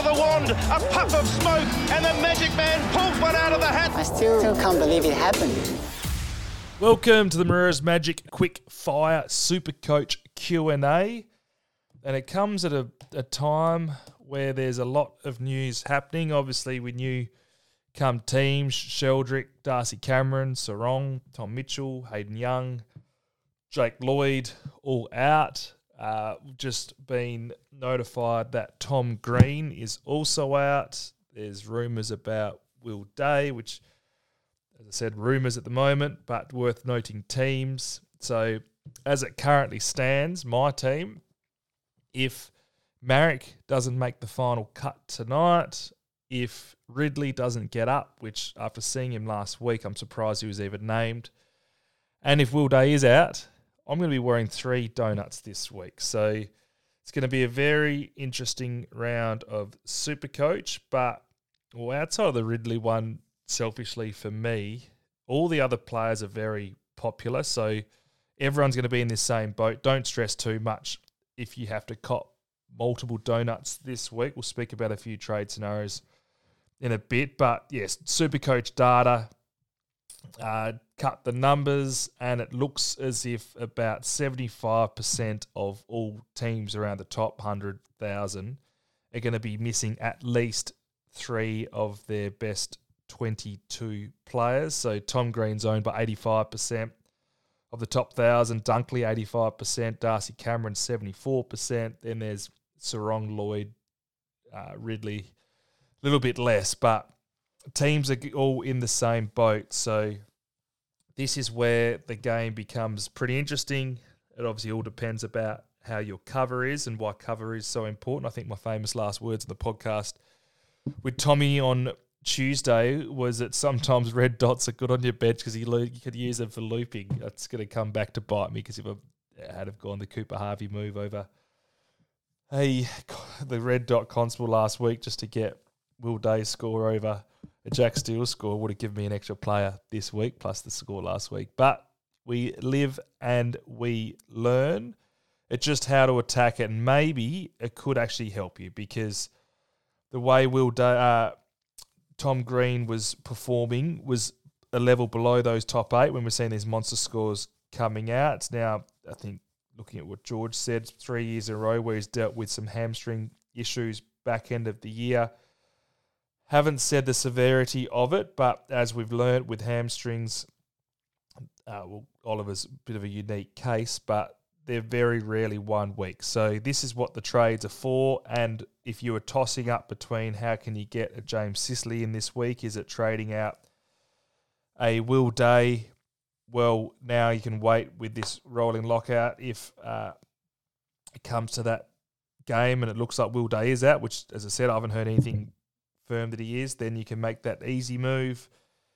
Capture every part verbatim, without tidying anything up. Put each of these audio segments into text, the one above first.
the wand, a puff of smoke, and the magic man pulls one out of the hat. I still, still can't believe it happened. Welcome to the Moreira's Magic Quick Fire Supercoach Q and A. And it comes at a, a time where there's a lot of news happening. Obviously, we knew come teams, Sheldrick, Darcy Cameron, Sarong, Tom Mitchell, Hayden Young, Jake Lloyd, all out. Uh, just been notified that Tom Green is also out. There's rumours about Will Day, which, as I said, rumours at the moment, but worth noting teams. So as it currently stands, my team, if Marek doesn't make the final cut tonight, if Ridley doesn't get up, which after seeing him last week, I'm surprised he was even named, and if Will Day is out, I'm going to be wearing three donuts this week. So it's going to be a very interesting round of Supercoach, but well, outside of the Ridley one, selfishly for me, all the other players are very popular, so everyone's going to be in this same boat. Don't stress too much if you have to cop multiple donuts this week. We'll speak about a few trade scenarios in a bit, but yes, Supercoach data, uh, cut the numbers, and it looks as if about seventy-five percent of all teams around the top one hundred thousand are going to be missing at least three of their best twenty-two players. So Tom Green's owned by eighty-five percent of the top one thousand, Dunkley eighty-five percent, Darcy Cameron seventy-four percent, then there's Sarong, Lloyd, uh, Ridley, a little bit less, but teams are all in the same boat. So this is where the game becomes pretty interesting. It obviously all depends about how your cover is and why cover is so important. I think my famous last words in the podcast with Tommy on Tuesday was that sometimes red dots are good on your bench because you, lo- you could use them for looping. It's going to come back to bite me because if I had have gone the Cooper Harvey move over hey, the red dot constable last week just to get Will Day's score over a Jack Steele score would have given me an extra player this week plus the score last week. But we live and we learn. It's just how to attack it, and maybe it could actually help you because the way Will Day, uh, Tom Green was performing was a level below those top eight when we're seeing these monster scores coming out. It's now, I think, looking at what George said, three years in a row where he's dealt with some hamstring issues back end of the year. Haven't said the severity of it, but as we've learned with hamstrings, uh, well, Oliver's a bit of a unique case, but they're very rarely one week. So this is what the trades are for, and if you were tossing up between how can you get a James Sicily in this week, is it trading out a Will Day? Well, now you can wait with this rolling lockout if uh, it comes to that game and it looks like Will Day is out, which, as I said, I haven't heard anything firm that he is, then you can make that easy move.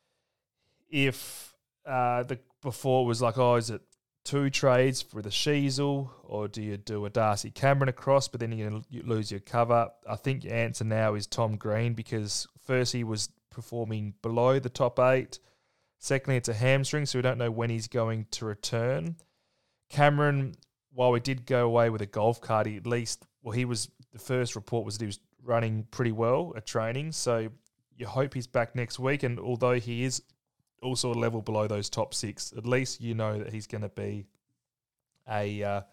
If uh, the before it was like, oh, is it two trades for the Sheasel, or do you do a Darcy Cameron across, but then you're going to lose your cover? I think your answer now is Tom Green because first he was performing below the top eight. Secondly, it's a hamstring, so we don't know when he's going to return. Cameron, while we did go away with a golf cart, he at least, well, he was, the first report was that he was running pretty well at training, so you hope he's back next week, and although he is also a level below those top six, at least you know that he's going to be a uh,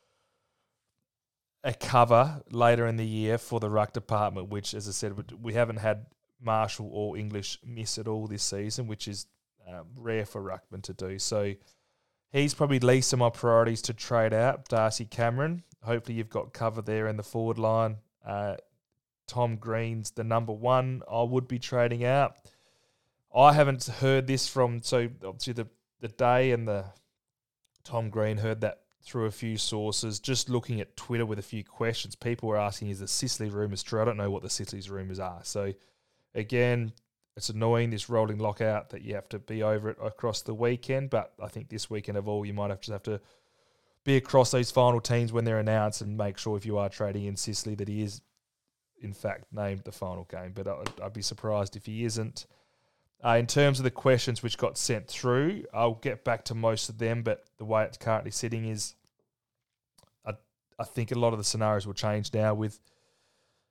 a cover later in the year for the ruck department, which, as I said, we haven't had Marshall or English miss at all this season, which is um, rare for ruckman to do. So he's probably least of my priorities to trade out, Darcy Cameron. Hopefully you've got cover there in the forward line. Uh, Tom Green's the number one I would be trading out. I haven't heard this from, so obviously the, the day and the Tom Green heard that through a few sources. Just looking at Twitter with a few questions, people were asking, is the Sicily rumours true? I don't know what the Sicily's rumours are. So again, it's annoying, this rolling lockout, that you have to be over it across the weekend, but I think this weekend of all, you might have just have to be across those final teams when they're announced and make sure if you are trading in Sicily that he is in fact named the final game, but I'd, I'd be surprised if he isn't. Uh, in terms of the questions which got sent through, I'll get back to most of them, but the way it's currently sitting is I, I think a lot of the scenarios will change now with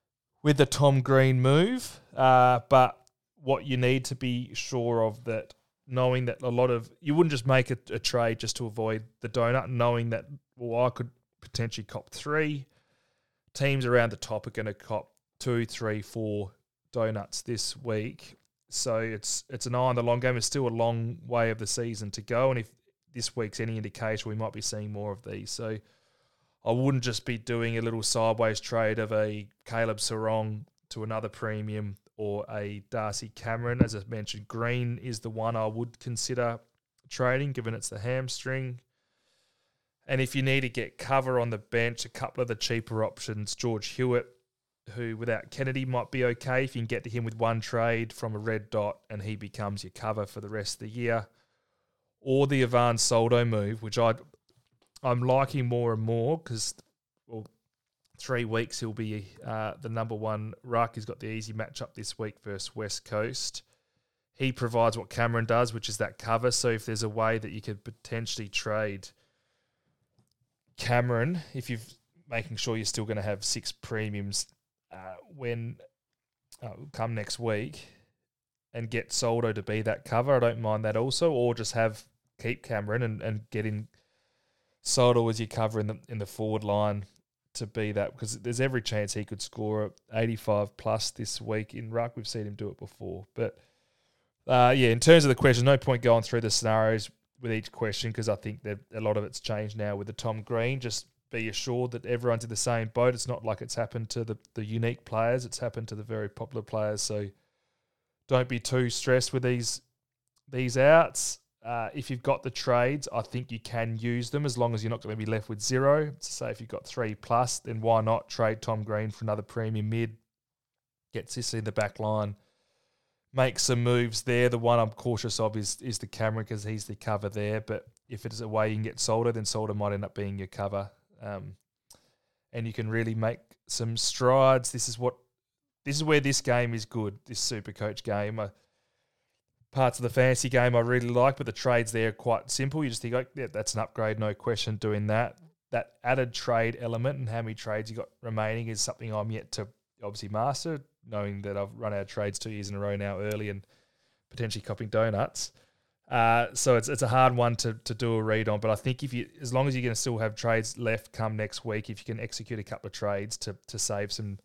with the Tom Green move. Uh, but what you need to be sure of that, knowing that a lot of, you wouldn't just make a, a trade just to avoid the donut, knowing that, well, I could potentially cop three. Teams around the top are going to cop two, three, four donuts this week. So it's it's an eye on the long game. It's still a long way of the season to go. And if this week's any indication, we might be seeing more of these. So I wouldn't just be doing a little sideways trade of a Caleb Sarong to another premium or a Darcy Cameron. As I mentioned, Green is the one I would consider trading, given it's the hamstring. And if you need to get cover on the bench, a couple of the cheaper options, George Hewitt, who without Kennedy might be okay if you can get to him with one trade from a red dot and he becomes your cover for the rest of the year. Or the Ivan Soldo move, which I, I'm liking more and more because, well, three weeks he'll be uh, the number one ruck. He's got the easy matchup this week versus West Coast. He provides what Cameron does, which is that cover. So if there's a way that you could potentially trade Cameron, if you're making sure you're still going to have six premiums uh, when uh, come next week, and get Soldo to be that cover, I don't mind that also. Or just have keep Cameron and, and get in Soldo as your cover in the in the forward line to be that, because there's every chance he could score eighty-five plus this week in ruck. We've seen him do it before. But uh, yeah, in terms of the question, no point going through the scenarios with each question because I think that a lot of it's changed now with the Tom Green. Just be assured that everyone's in the same boat. It's not like it's happened to the, the unique players. It's happened to the very popular players. So don't be too stressed with these these outs. Uh, if you've got the trades, I think you can use them as long as you're not going to be left with zero. So say if you've got three plus, then why not trade Tom Green for another premium mid? Get Sissy in the back line. Make some moves there. The one I'm cautious of is is the Cameron because he's the cover there. But if it is a way you can get Soldo, then Soldo might end up being your cover. Um, and you can really make some strides. This is what this is where this game is good, this Supercoach game. Uh, parts of the fantasy game I really like, but the trades there are quite simple. You just think, like, yeah, that's an upgrade, no question doing that. That added trade element and how many trades you got remaining is something I'm yet to obviously master, knowing that I've run out of trades two years in a row now early and potentially copping donuts. Uh, so it's it's a hard one to to do a read on, but I think if you, as long as you're going to still have trades left come next week, if you can execute a couple of trades to to save some,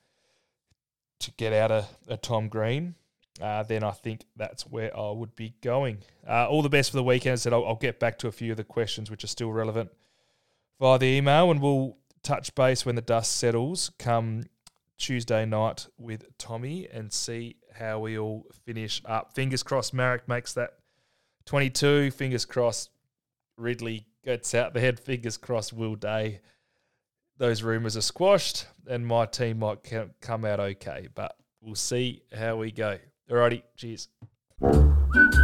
to get out a, a Tom Green, uh, then I think that's where I would be going. Uh, all the best for the weekend. As I said, I'll, I'll get back to a few of the questions which are still relevant via the email, and we'll touch base when the dust settles come Tuesday night with Tommy and see how we all finish up. Fingers crossed Marek makes that twenty-two. Fingers crossed Ridley gets out there. Fingers crossed Will Day. Those rumours are squashed and my team might come out okay, but we'll see how we go. Alrighty, cheers.